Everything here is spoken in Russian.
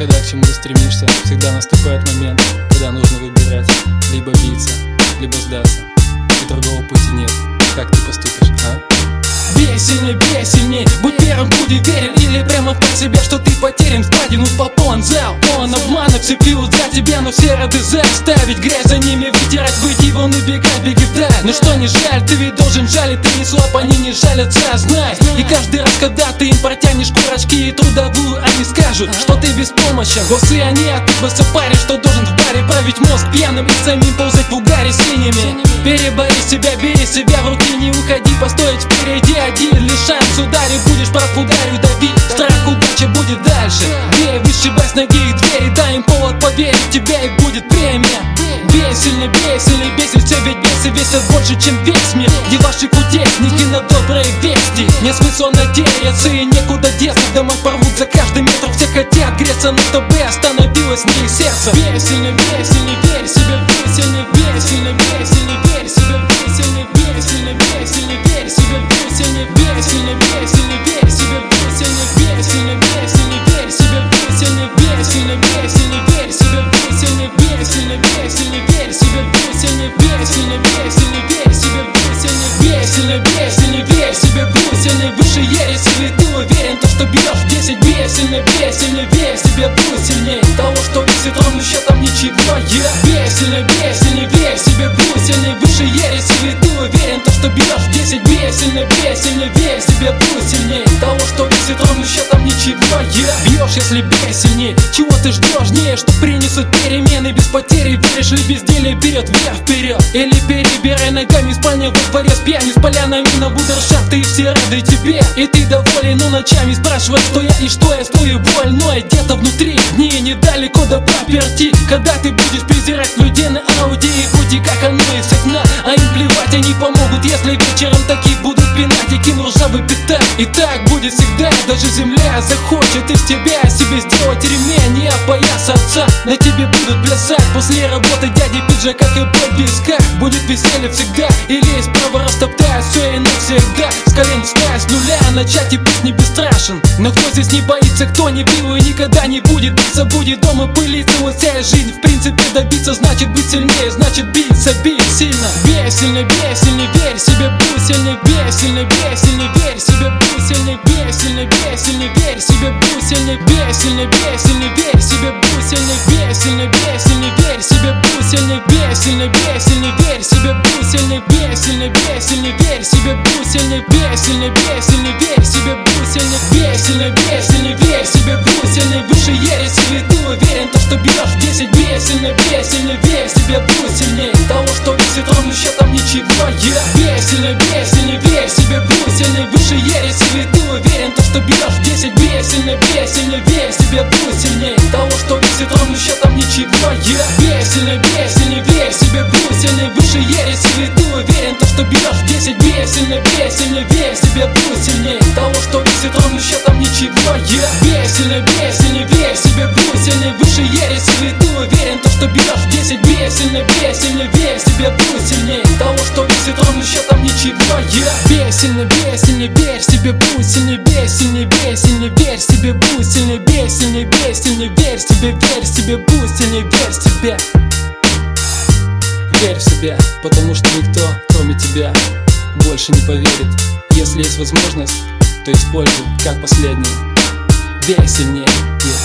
Когда к чему-то стремишься, всегда наступает момент, когда нужно выбирать: либо биться, либо сдаться. И другого пути нет. Как ты поступишь, а? Бей сильней, будь первым, будь уверен. Или прямо в себе, что ты потерян. Впадину по полон зал, полон обмана. Все пьют за тебя, но все рады заставить. Грязь за ними вытирать, выйти вон и бегать, беги вдаль. Но что не жаль, ты ведь должен жалить. Ты не слаб, они не жалятся, знай. И каждый раз, когда ты им протянешь курочки и трудовую, они скажут, что ты беспомощен. Боссы они, а ты босопаришь, что должен в баре править мозг пьяным и самим ползать в угаре синими. Перебори себя, бери себя в руки, не уходи, постоять впереди один лишь шанс. Удари, будешь прав, ударю, дави. Страх, удача будет дальше. Бей, вышибай с ноги их двери, дай им повод поверить, тебя и будет премия. Бей сильно, бесит все, ведь бесы весят больше, чем весь мир. Где ваши кудесники на добрые вести? Нет смысла надеяться и некуда деться. В домах порвут за каждый метр, все хотят греться, но чтобы остановилось не их сердце. Бей сильно, верь себе, будь сильнее, бей сильно, верь себе, будь сильнее, бей сильно, верь себе, будь сильнее, бей сильно, верь себе, будь сильнее, бей сильно, верь себе, будь сильнее, бей сильно, верь себе, будь сильнее, бей сильно, верь себе, будь сильнее, бей сильно, верь себе, будь сильнее, бей сильно, верь себе, будь сильнее. Выше ереси, ведь ты уверен, то что бьешь 10, бей сильно, верь себе, будь сильнее того, что висит ровным счетом ничего. Бей сильно, верь себе, будь сильнее. Выше ереси, ведь ты уверен, то что бьешь 10, бей сильно, верь себе, будь сильнее того, что висит ровным счетом ничего. Бьешь, если бей сильнее. Чего ты ждешь, не, что принесут перемены без потери? Веришь ли безделие берет вверх-вперед? Или перебирай ногами в спальне во дворе с пьяни, с полянами на вудершафты, и все рады тебе. И ты доволен, но ночами спрашиваешь, что я и что я стою больной. Где-то внутри дни недалеко до проперти. Когда ты будешь презирать людей на ауди и пути, как оно и всех на. А им плевать, они помогут, если вечером такие будут пинать и кинут ржавый пятак. И так будет всегда, даже земля захочет из тебя себе сделать ремень и опоясаться. На тебе будут плясать после работы дяди пиджака и под висках. Будет веселье всегда, или есть право растоптать все и навсегда. С колен встать, с нуля начать, и пусть не бесстрашен. Но кто здесь не боится, кто не бил и никогда не будет биться, будет дома пылиться. Вот вся жизнь, в принципе, добиться значит быть сильнее, значит биться, бить сильно. Бей сильно, верь себе, будь сильнее, бей сильно, верь себе, будь сильнее, бей сильно, верь себе, будь сильнее, бей сильно, верь себе, будь сильнее, бей сильно, верь себе, будь сильнее, бей сильно, верь себе, будь сильнее, бей сильно, верь себе, будь сильнее, бей сильно, верь себе, будь сильнее, бей сильно, верь себе, будь сильнее. Выше ереси, ведь ты уверен, то что бьешь 10, бей сильно, верь себе, будь сильнее того, что висит ровным счетом ничего. Бей сильно, верь себе, будь сильнее. Выше ереси, ведь ты уверен, то что бьешь 10, бей сильно, верь себе, будь сильнее того, что висит ровным счетом ничего. Бей сильно, верь себе, будь сильнее. Выше ереси, ведь ты уверен, то что бьешь 10, бей сильно, верь себе, будь сильнее того, что висит ровным счетом ничего. Бей сильно, верь себе, будь сильнее. Выше ереси, ведь ты уверен, то что бьешь 10, бей сильно, верь себе, будь сильнее того, что висит ровным счетом ничего. Бей сильно, верь себе, будь сильнее, бей сильно, верь себе, будь сильнее, бей сильно, верь себе, будь сильнее, верь в себя. Верь в себя, потому что никто, кроме тебя, больше не поверит. Если есть возможность, то используй как последнюю. Бей сильнее,